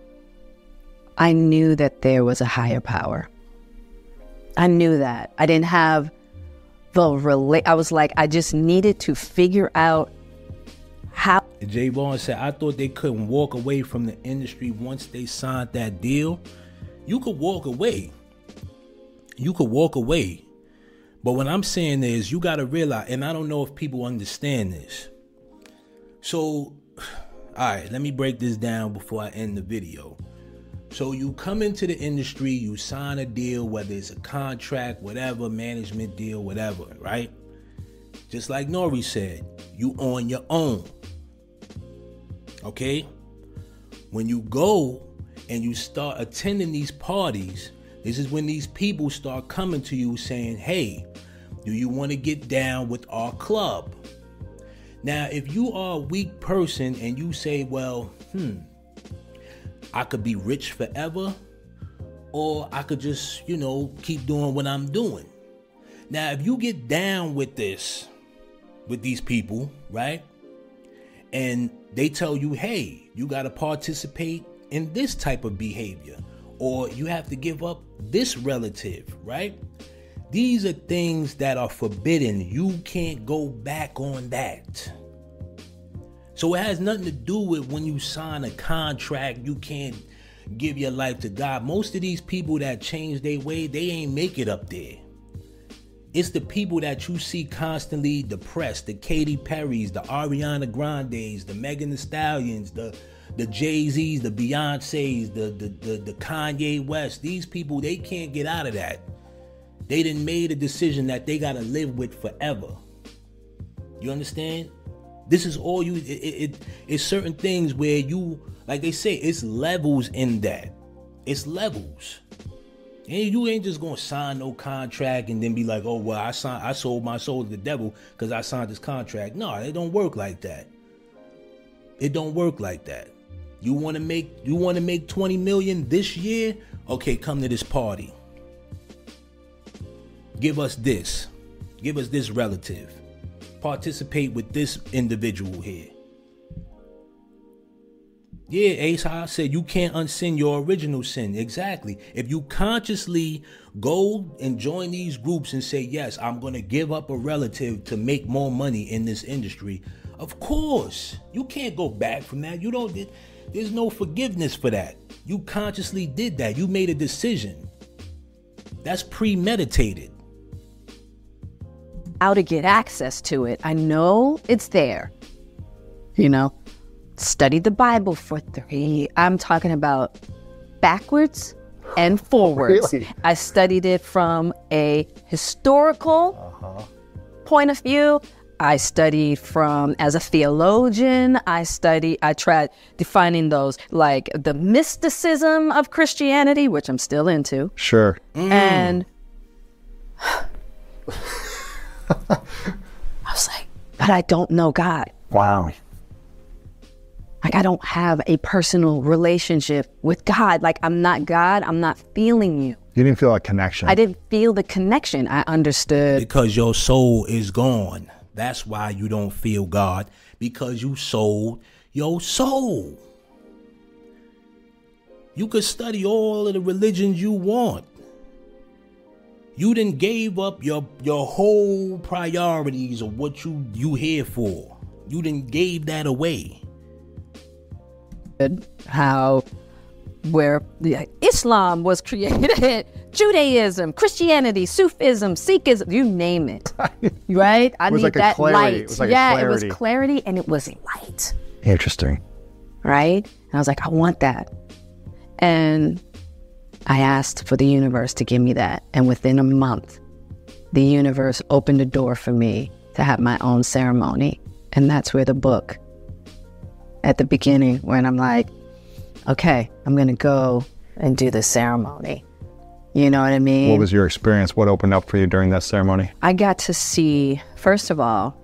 I knew that there was a higher power. I knew that. I didn't have the rela- I was like, I just needed to figure out how. Jay Vaughn said, I thought they couldn't walk away from the industry once they signed that deal. You could walk away. You could walk away. But what I'm saying is, you got to realize, and I don't know if people understand this. So, all right, let me break this down before I end the video. So you come into the industry, you sign a deal, whether it's a contract, whatever, management deal, whatever, right? Just like Nori said, you on your own. Okay? When you go and you start attending these parties, this is when these people start coming to you saying, hey, do you want to get down with our club? Now, if you are a weak person and you say, well, hmm, I could be rich forever, or I could just, you know, keep doing what I'm doing. Now, if you get down with this, with these people, right? And they tell you, hey, you got to participate in this type of behavior, or you have to give up this relative, right? These are things that are forbidden. You can't go back on that. So it has nothing to do with when you sign a contract, you can't give your life to God. Most of these people that change their way, they ain't make it up there. It's the people that you see constantly depressed, the Katy Perrys, the Ariana Grandes, the Megan Thee Stallions, the the Jay-Z's, the Beyoncé's, the, the, the, the Kanye West. These people, they can't get out of that. They done made a decision that they got to live with forever. You understand? This is all you, it, it, it's certain things where you, like they say, it's levels in that. It's levels. And you ain't just gonna sign no contract and then be like, oh, well, I signed, I sold my soul to the devil because I signed this contract. No, it don't work like that. It don't work like that. You want to make, you want to make twenty million this year? Okay, come to this party. Give us this. Give us this relative. Participate with this individual here. Yeah, Ace High said you can't unsin your original sin. Exactly. If you consciously go and join these groups and say, yes, I'm going to give up a relative to make more money in this industry, of course, you can't go back from that. You don't, there's no forgiveness for that. You consciously did that. You made a decision. That's premeditated. How to get access to it. I know it's there. You know, studied the Bible for three. I'm talking about backwards and forwards. Really? I studied it from a historical uh-huh. point of view. I studied from, as a theologian, I studied, I tried defining those, like the mysticism of Christianity, which I'm still into. Sure. Mm. And I was like, but I don't know God. Wow. Like, I don't have a personal relationship with God. Like, I'm not God. I'm not feeling you. You didn't feel a connection. I didn't feel the connection. I understood. Because your soul is gone. That's why you don't feel God. Because you sold your soul. You could study all of the religions you want. You done gave up your your whole priorities of what you you here for. You done gave that away. How, where the, Islam was created, Judaism, Christianity, Sufism, Sikhism, you name it, right? I it was need like that a clarity. light. It was like yeah, a clarity. It was clarity and it was light. Interesting. Right? And I was like, I want that. And I asked for the universe to give me that. And within a month, the universe opened the door for me to have my own ceremony. And that's where the book, at the beginning, when I'm like, okay, I'm going to go and do the ceremony. You know what I mean? What was your experience? What opened up for you during that ceremony? I got to see, first of all,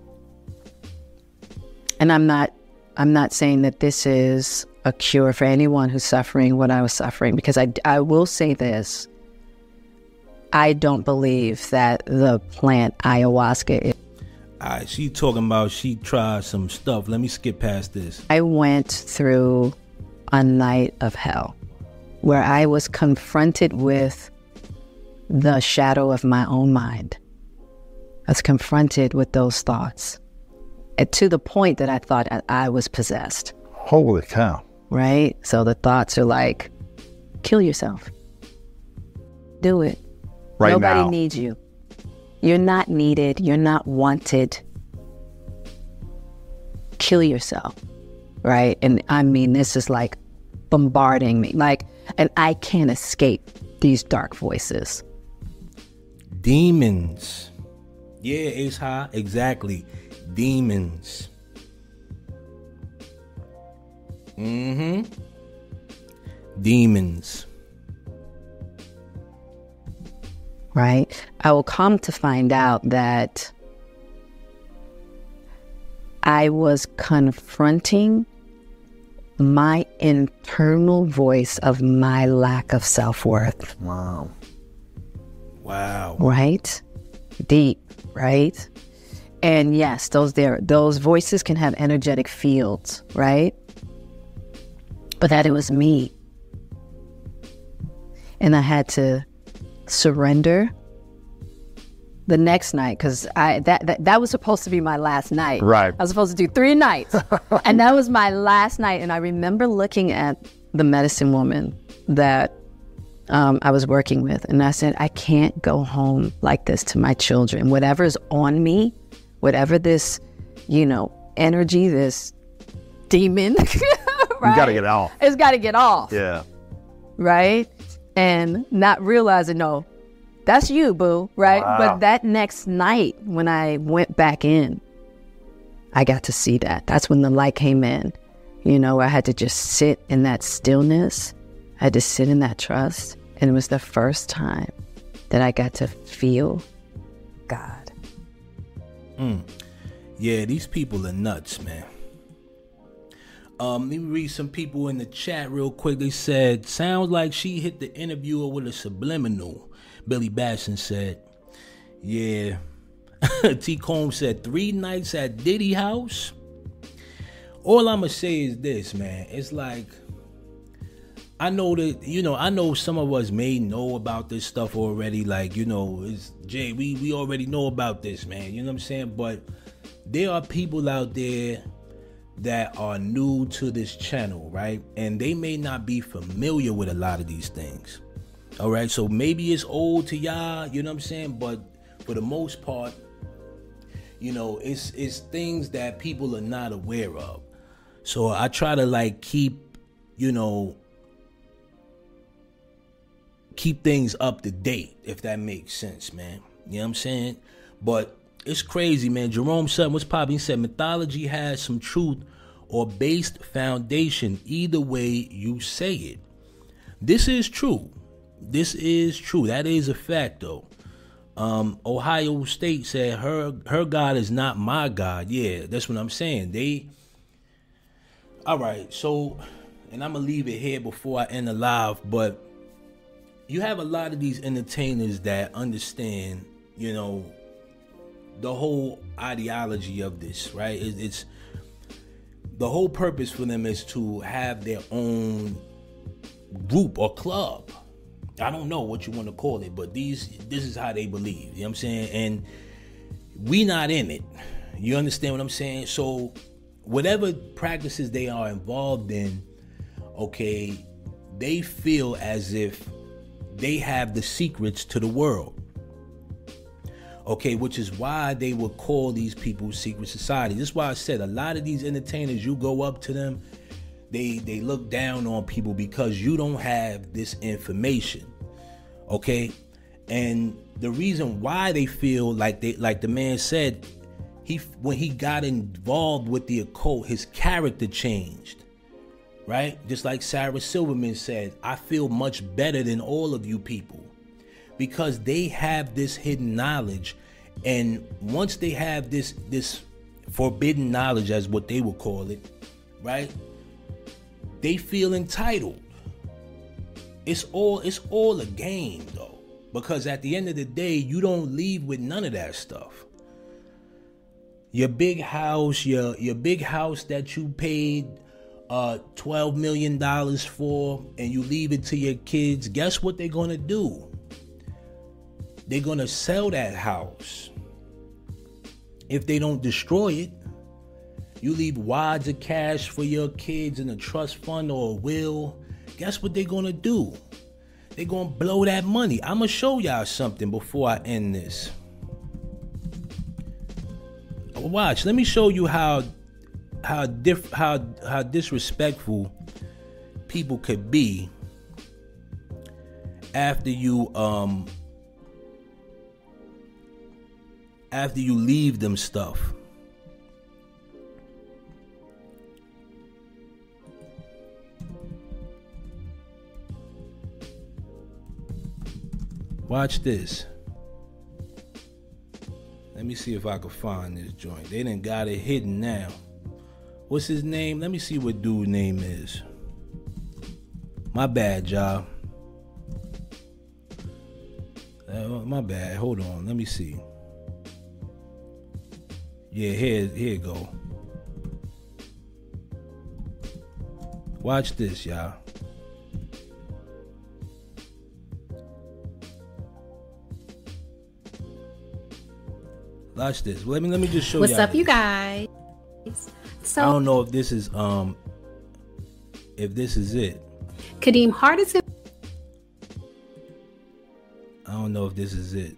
and I'm not, I'm not saying that this is a cure for anyone who's suffering what I was suffering, because I, I will say this. I don't believe that the plant ayahuasca is. All right, she talking about she tried some stuff. Let me skip past this. I went through a night of hell where I was confronted with the shadow of my own mind. I was confronted with those thoughts, and to the point that I thought I was possessed. Holy cow. Right? So the thoughts are like, kill yourself. Do it. Right Nobody now. needs you. You're not needed. You're not wanted. Kill yourself. Right? And I mean, this is like bombarding me. Like, and I can't escape these dark voices. Demons. Yeah, Ace High. Exactly. Demons. Mm-hmm. Demons. Right? I will come to find out that I was confronting my internal voice of my lack of self-worth. Wow. Wow. Right? Deep, right? And yes, those there, those voices can have energetic fields, right? But that it was me. And I had to surrender the next night, because I that, that that was supposed to be my last night. Right. I was supposed to do three nights. And that was my last night. And I remember looking at the medicine woman that um, I was working with, and I said, I can't go home like this to my children. Whatever's on me, whatever this, you know, energy, this demon, right? You got to get off. It's got to get off. Yeah. Right? And not realizing, no, that's you, boo, right? Wow. But that next night, when I went back in, I got to see that. That's when the light came in. You know, I had to just sit in that stillness. I had to sit in that trust. And it was the first time that I got to feel God. Mm. Yeah, these people are nuts, man. Um, let me read some people in the chat real quick. They said, sounds like she hit the interviewer with a subliminal. Billy Basson said, yeah. T. Combs said, three nights at Diddy house. All I'm going to say is this, man. It's like, I know that, you know, I know some of us may know about this stuff already. Like, you know, it's Jay, we, we already know about this, man. You know what I'm saying? But there are people out there that are new to this channel, right? And they may not be familiar with a lot of these things. All right, so maybe it's old to y'all, you know what I'm saying? But for the most part, you know, it's it's things that people are not aware of. So I try to like keep, you know, keep things up to date, if that makes sense, man. You know what I'm saying? But it's crazy, man. Jerome Sutton was popping. He said mythology has some truth or based foundation, either way you say it. This is true. This is true. That is a fact, though. Um, Ohio State said her her God is not my God. Yeah, that's what I'm saying. They. All right, so, and I'm gonna leave it here before I end the live, but you have a lot of these entertainers that understand, you know, the whole ideology of this, right? It, it's the whole purpose for them is to have their own group or club. I don't know what you want to call it, but these this is how they believe. You know what I'm saying? And we not in it. You understand what I'm saying? So whatever practices they are involved in, okay, they feel as if they have the secrets to the world. Okay, which is why they would call these people secret society. This is why I said a lot of these entertainers, you go up to them, They they look down on people because you don't have this information, okay? And the reason why they feel like they like the man said, he when he got involved with the occult, his character changed, right? Just like Sarah Silverman said, I feel much better than all of you people because they have this hidden knowledge, and once they have this this forbidden knowledge, as what they would call it, right? They feel entitled. It's all it's all a game though, because at the end of the day, you don't leave with none of that stuff. Your big house, your your big house that you paid uh, twelve million dollars for, and you leave it to your kids. Guess what they're gonna do? They're gonna sell that house if they don't destroy it. You leave wads of cash for your kids in a trust fund or a will. Guess what they're gonna do? They're gonna blow that money. I'm gonna show y'all something before I end this. Watch. Let me show you how how diff how how disrespectful people could be after you um after you leave them stuff. Watch this. Let me see if I can find this joint. They done got it hidden now. What's his name? Let me see what dude's name is. My bad, y'all. Uh, my bad. Hold on. Let me see. Yeah, here, here you go. Watch this, y'all. Watch this. Let me let me just show you. What's up, this. you guys? So I don't know if this is um if this is it. Kadeem Hardison. I don't know if this is it.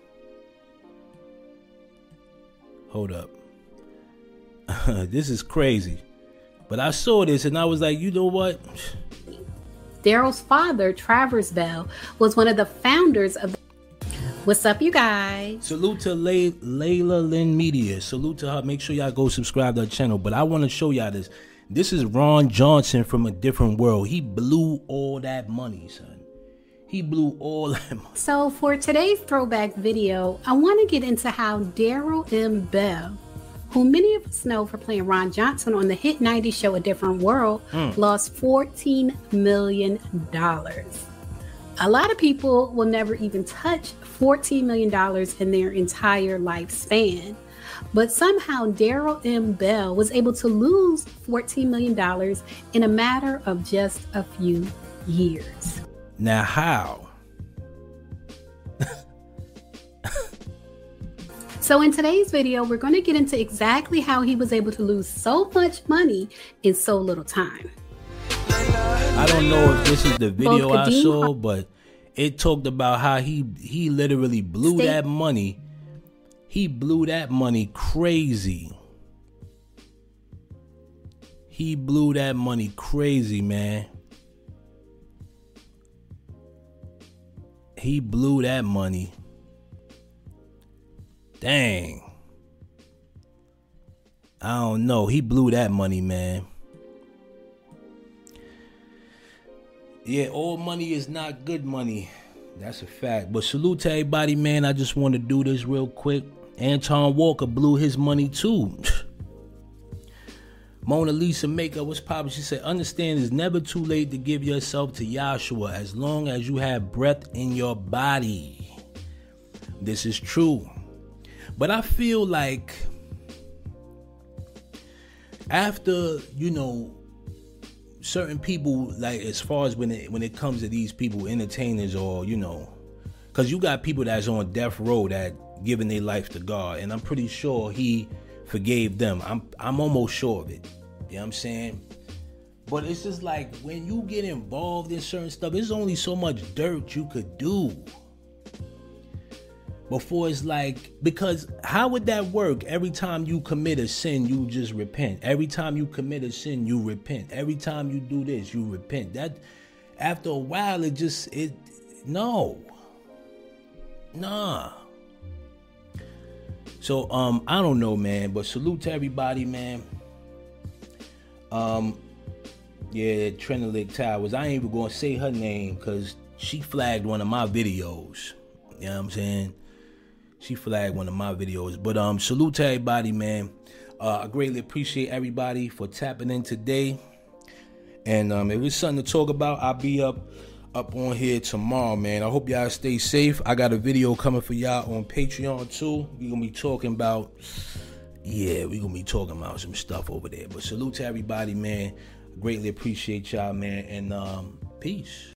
Hold up. This is crazy. But I saw this and I was like, you know what? Daryl's father, Travers Bell, was one of the founders of. What's up, you guys? Salute to Lay- Layla Lynn Media. Salute to her. Make sure y'all go subscribe to her channel. But I want to show y'all this. This is Ron Johnson from a different world. He blew all that money, son. He blew all that money. So for today's throwback video, I want to get into how Daryl M. Bell, who many of us know for playing Ron Johnson on the hit nineties show A Different World, mm. lost fourteen million dollars. A lot of people will never even touch fourteen million dollars in their entire lifespan. But somehow Daryl M. Bell was able to lose fourteen million dollars in a matter of just a few years. Now how? So in today's video, we're going to get into exactly how he was able to lose so much money in so little time. I don't know if this is the video I saw, but it talked about how he he literally blew Stay- that money. He blew that money crazy. He blew that money crazy, man. He blew that money. Dang. I don't know. He blew that money, man. Yeah, all money is not good money. That's a fact. But salute to everybody, man. I just want to do this real quick. Anton Walker blew his money too. Mona Lisa Makeup was popping. She said, understand it's never too late to give yourself to Yahshua as long as you have breath in your body. This is true. But I feel like after, you know, certain people, like as far as when it when it comes to these people, entertainers, or you know, because you got people that's on death row that giving their life to God, and I'm pretty sure he forgave them. I'm I'm almost sure of it. You know what I'm saying? But it's just like when you get involved in certain stuff, there's only so much dirt you could do before it's like, because how would that work? Every time you commit a sin, you just repent. Every time you commit a sin, you repent. Every time you do this, you repent. That after a while, it just it no, nah. So um, I don't know, man. But salute to everybody, man. Um, yeah, Trinidad Towers. I ain't even gonna say her name because she flagged one of my videos. You know what I'm saying? She flagged one of my videos. But um, salute to everybody, man. Uh, I greatly appreciate everybody for tapping in today. And um, if it's something to talk about, I'll be up up on here tomorrow, man. I hope y'all stay safe. I got a video coming for y'all on Patreon too. We're gonna be talking about, yeah, we're gonna be talking about some stuff over there. But salute to everybody, man. I greatly appreciate y'all, man. And um, peace.